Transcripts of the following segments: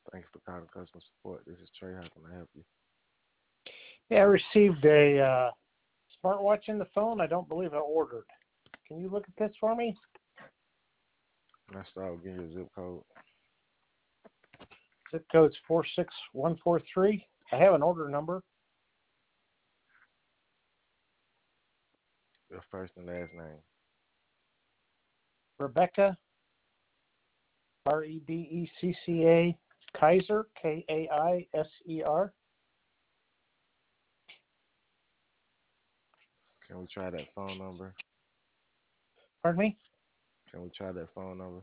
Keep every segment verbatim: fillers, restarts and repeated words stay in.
Thanks for calling customer support. This is Trey. How can I help you? Yeah, I received a uh, smartwatch in the phone. I don't believe I ordered. Can you look at this for me? Can I start with getting your zip code? Zip code's four six one four three. I have an order number. Your first and last name. Rebecca, R E B E C C A, Kaiser, K A I S E R. Can we try that phone number? Pardon me? Can we try that phone number?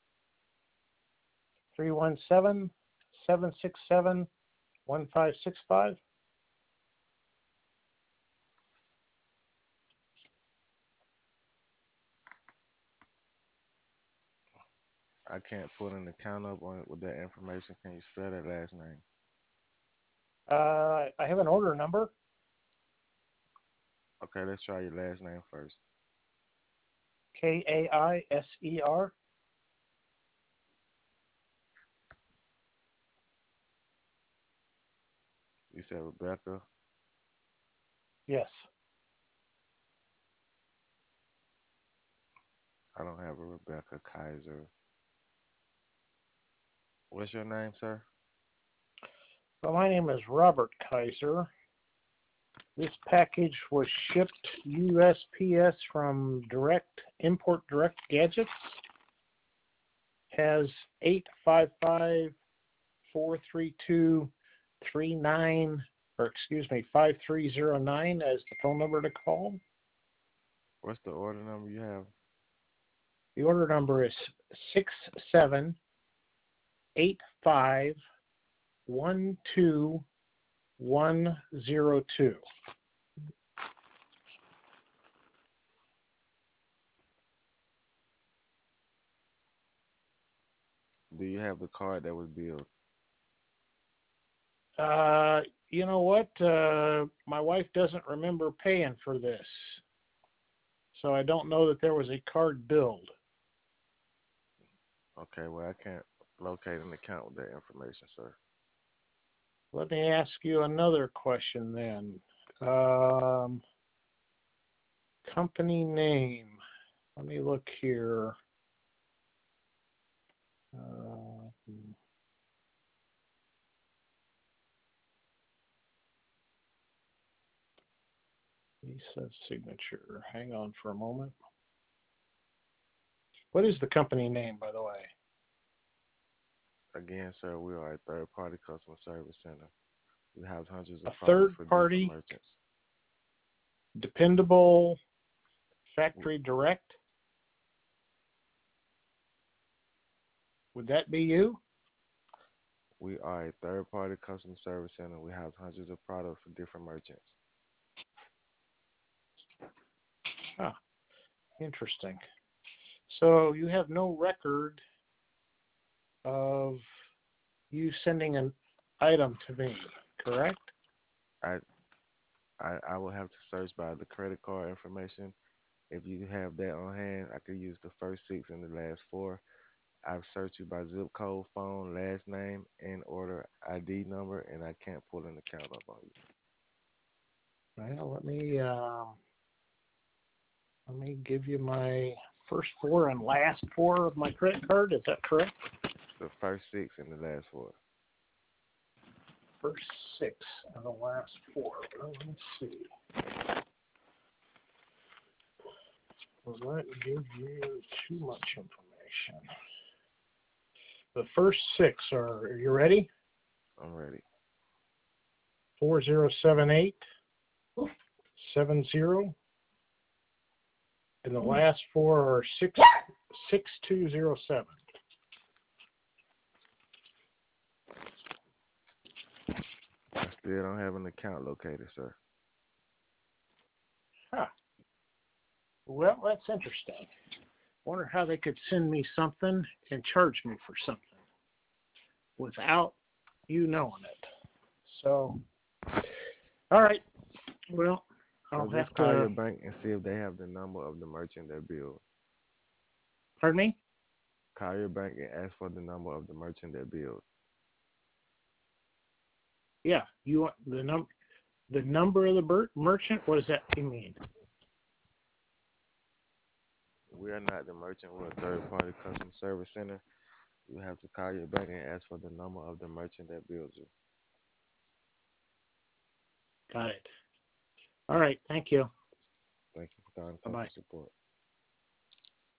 three one seven, seven six seven, one five six five. I can't pull an account up on it with that information. Can you spell that last name? Uh, I have an order number. Okay, let's try your last name first. K A I S E R. You said Rebecca. Yes. I don't have a Rebecca Kaiser. What's your name, sir? Well, my name is Robert Kaiser. This package was shipped U S P S from Direct Import Direct Gadgets. Has eight five five, four three two, three nine, or excuse me, five three zero nine as the phone number to call. What's the order number you have? The order number is six seven eight five one two one zero two. Do you have the card that was billed? Uh, you know what? Uh, my wife doesn't remember paying for this, so I don't know that there was a card billed. Okay, well, I can't locate an account with that information, sir. Let me ask you another question then. Um, company name. Let me look here. Uh, Lisa signature. Hang on for a moment. What is the company name, by the way? Again, sir, we are a third-party customer service center. We have hundreds of A products third for different party, merchants. dependable, factory direct. Would that be you? We are a third-party customer service center. We have hundreds of products for different merchants. Huh. Interesting. So you have no record of you sending an item to me, correct? I, I, I will have to search by the credit card information. If you have that on hand, I could use the first six and the last four. I've searched you by zip code, phone, last name, and order I D number, and I can't pull an account up on you. Well, let me um, let me give you my first four and last four of my credit card. Is that correct? The first six and the last four. First six and the last four. Well, let's see. Will that give you too much information? The first six are, are you ready? I'm ready. four zero seven eight, seven zero. And the last four are six six two zero seven. I still don't have an account located, sir. Huh. Well, that's interesting. Wonder how they could send me something and charge me for something without you knowing it. So, all right. Well, I'll So have just call to. your bank and see if they have the number of the merchant that billed. Pardon me? Call your bank and ask for the number of the merchant that billed. Yeah, you want the num the number of the ber- merchant. What does that mean? We are not the merchant. We're a third-party customer service center. You have to call your bank and ask for the number of the merchant that bills you. Got it. All right. Thank you. Thank you for calling Bye bye. customer support.